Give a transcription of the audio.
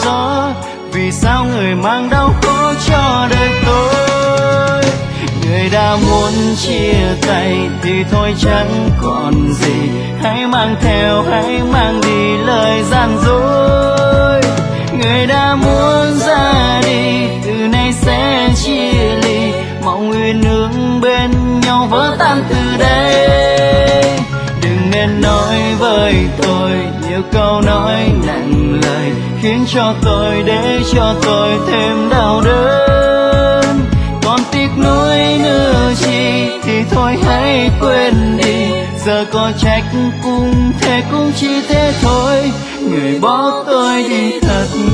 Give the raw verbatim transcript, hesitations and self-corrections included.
gió. Vì sao người mang đau khổ cho đời tôi? Người đã muốn chia tay thì thôi chẳng còn gì, hãy mang theo, hãy mang đi lời gian dối. Người đã muốn ra đi từ nay sẽ chia ly, mong uyên ước bên nhau vỡ tan từ đây. Đừng nên nói với tôi nhiều câu nói nặng lời, khiến cho tôi, để cho tôi thêm đau đớn. Còn tiếc nuối nữa chi thì thôi hãy quên đi, giờ có trách cũng thế cũng chỉ thế thôi. Người bỏ tôi đi thật